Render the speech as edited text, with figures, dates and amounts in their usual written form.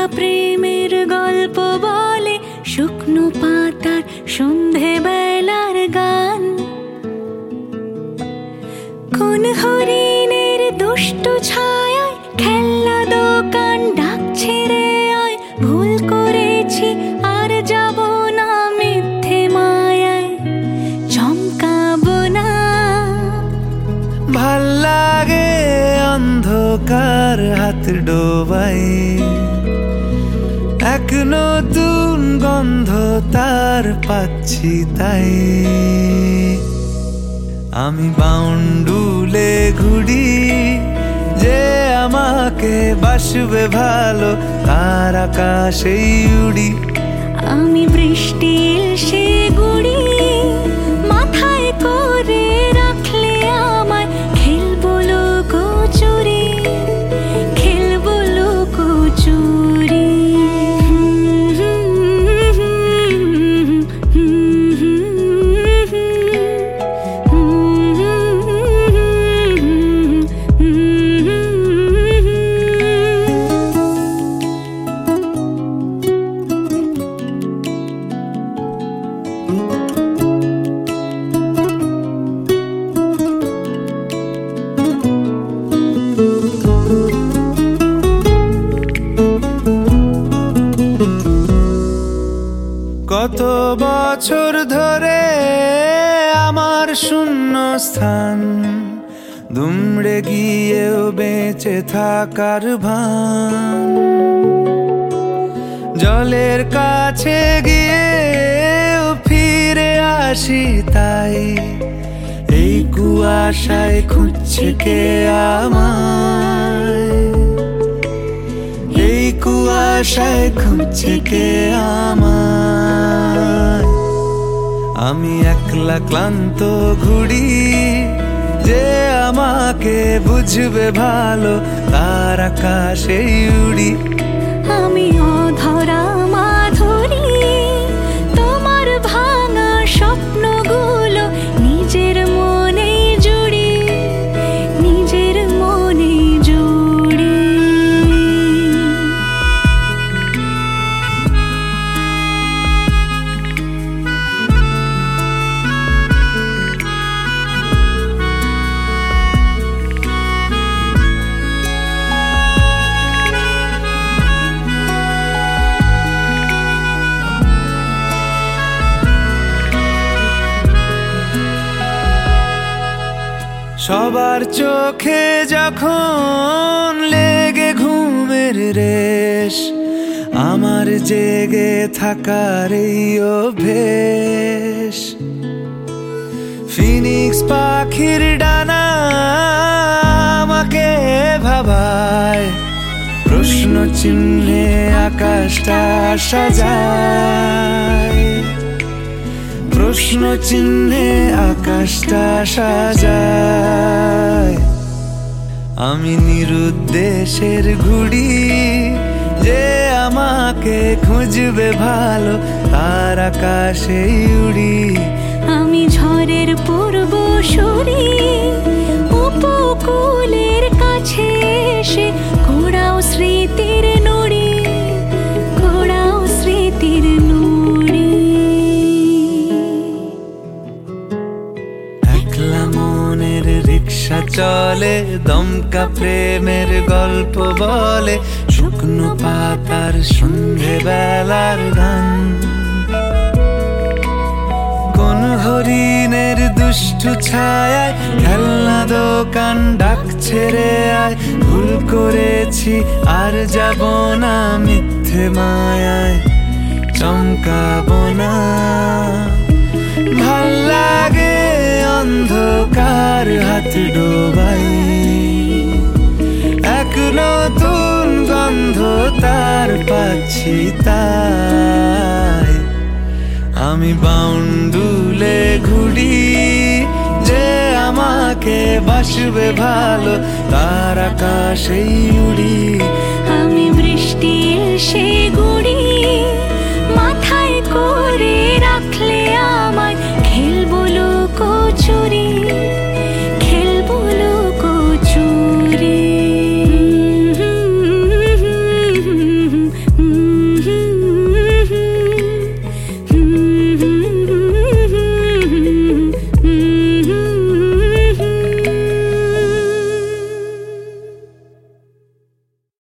প্রেমের গল্প বলে শুকনো পাতার সন্ধে বেলার গান। কোন হরিণের দুষ্টু ছায়ায় খেলনা দোকান ডাকছে রে আয়, ভুল করেছি আর যাব না মিথ্যে মায়ায়, চমকাবো না। ভাল লাগে অন্ধকার হাত ডোবাই, এক নতুন গন্ধ তার পাচ্ছি তাই। আমি বাউন্ডুলে ঘুরি, যে আমাকে বাসবে ভালো তার আকাশেই উড়ি। আমি বৃষ্টির সে গুড়ি, মাথায় করে রাখলে আমায় খেলবো লুকোচুরি, খেলবো লুকোচুরি। কত বছর ধরে আমার শূন্য স্থান, দুমড়ে গিয়েও বেঁচে থাকার ভান। জলের কাছে গিয়েও ফিরে আসি তাই, এই কুয়াশায় খুঁজছে কে আমায়, এই কুয়াশায় খুঁজছে কে আমায়। আমি একলা ক্লান্ত ঘুরি, যে আমাকে বুঝবে ভালো তার আকাশেই উড়ি। আমি অধরা মাধুরী, তোমার ভাঙা স্বপ্নগুলো নিজের মনে জুড়ি, নিজের মনে জুড়ি। সবার চোখে যখন লেগে ঘুমের রেশ, আমার জেগে থাকার এই অভ্যেস। ফিনিক্স পাখির ডানা আমাকে ভাবায়, প্রশ্ন চিহ্নে আকাশটা সাজায়, প্রশ্ন চিহ্নে আকাশটা সাজায়। আমি নিরুদ্দেশের ঘুড়ি, যে আমাকে খুঁজবে ভালো তার আকাশেই উড়ি। আমি ঝড়ের পূর্বসূরি, উপকূলের কাছে এসে ঘোড়াও স্মৃতির নুড়ি, ঘোড়াও স্মৃতির নুড়ি। একলা মনের রিক্সা চলে, দমকা প্রেমের গল্প বলে শুকনো পাতার সন্ধে বেলার গান। কোন হরিণের দুষ্টু ছায়ায় খেলনা দোকান ডাকছে রে আয়, ভুল করেছি আর যাব না মিথ্যে মায়ায়, চমকাবো না। ভাল লাগে অন্ধকার হাত ডোবাই, এক নতুন গন্ধ তার পাচ্ছি তাই। আমি বাউন্ডুলে ঘুরি, যে আমাকে বাসবে ভালো তার আকাশেই উড়ি। আমি বৃষ্টির সে